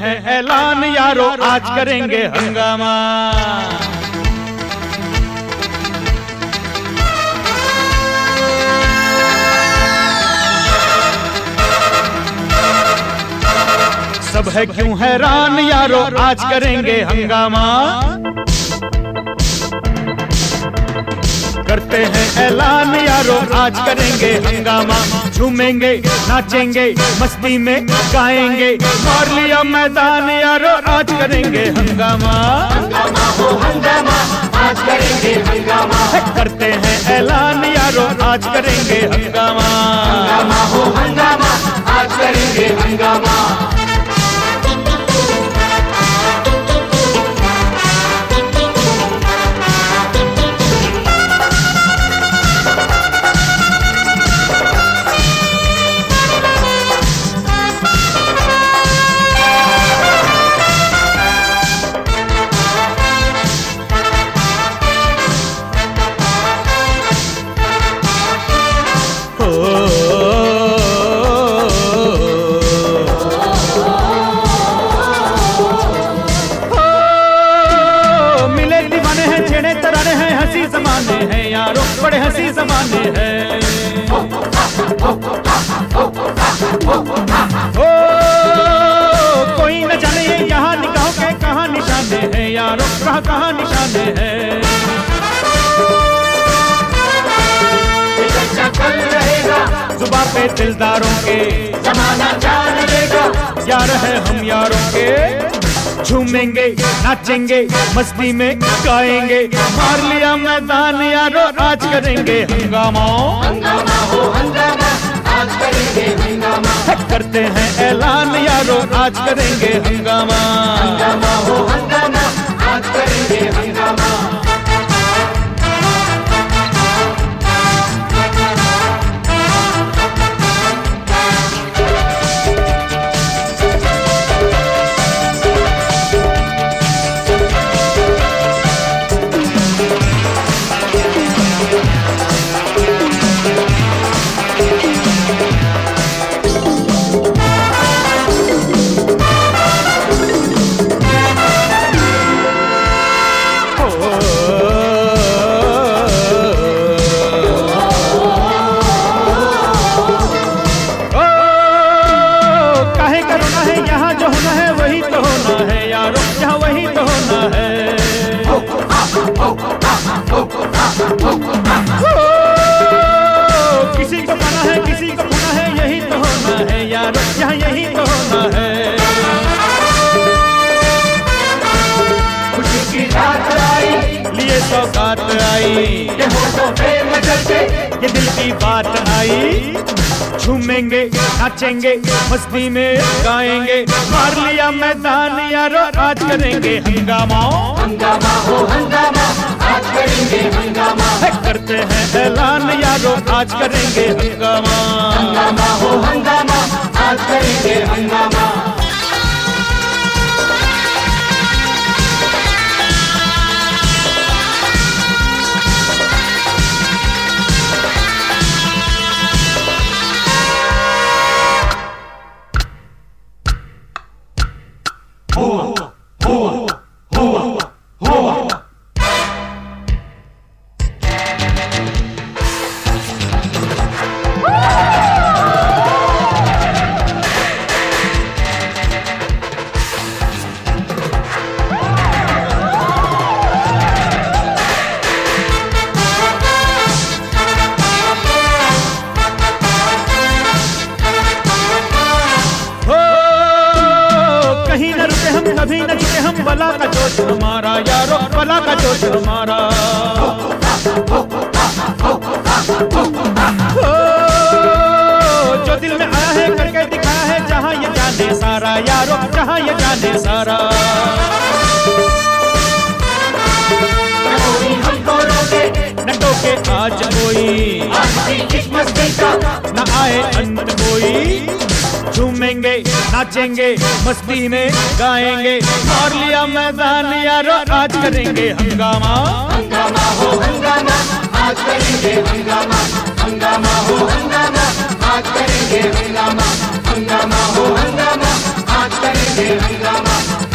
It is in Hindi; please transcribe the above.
हैं ऐलान यारो, आज करेंगे हंगामा। सब है क्यों हैरान यारो, आज करेंगे हंगामा। करते हैं ऐलान यारो, आज करेंगे हंगामा। झूमेंगे नाचेंगे मस्ती में गाएंगे, मार लिया मैदान यारो, आज करेंगे हंगामा। हंगामा हो हंगामा, आज करेंगे हंगामा। करते हैं ऐलान यारो, आज करेंगे हंगामा। हंगामा हो हंगामा, आज करेंगे हंगामा। ज़माने हैं यारो, बड़े हंसी ज़माने हैं। ओ कोई न जाने ये यहाँ निगाहों के कहाँ निशाने हैं यारो, कहाँ कहाँ निशाने हैं। चल रहेगा जुबां पे दिलदारों के, जमाना जान लेगा यार है हम यारों के। झूमेंगे नाचेंगे मस्ती में गाएंगे, मार लिया मैदान यारो, आज करेंगे हंगामा। हंगामा हो हंगामा, आज करेंगे हंगामा। करते हैं ऐलान यारो, आज करेंगे हंगामा। हंगामा हो हंगामा, आज करेंगे हंगामा। किसी को पाना है किसी को खोना है, यही तो होना है यारो, यहाँ यही तो होना है। खुशी की रात आई, लिए सौगात आई, ये होठों पे नजर के, ये दिल की बात आई। झूमेंगे नाचेंगे मस्ती में गाएंगे, मार लिया मैदान यारो, आज करेंगे हंगामा। हंगामा हो हंगामा, आज करेंगे हंगामा। करते हैं ऐलान यारो, आज करेंगे हंगामा। हंगामा हो हंगामा, आज करेंगे हंगामा। कभी न झुके हम, बला का जोश हमारा यारो, बला का जोश हमारा। जो दिल में आया है करके दिखाया है, जहाँ ये जाने सारा यारो, जहाँ ये जाने सारा। न टोके आज कोई, न आए अंत कोई। झूमेंगे नाचेंगे मस्ती में गाएंगे, मार लिया मैदान यारो, आज करेंगे हंगामा। हंगामा हो हंगामा, आज करेंगे हंगामा। हंगामा हो हंगामा, आज करेंगे हंगामा। हंगामा हो हंगामा, आज करेंगे हंगामा।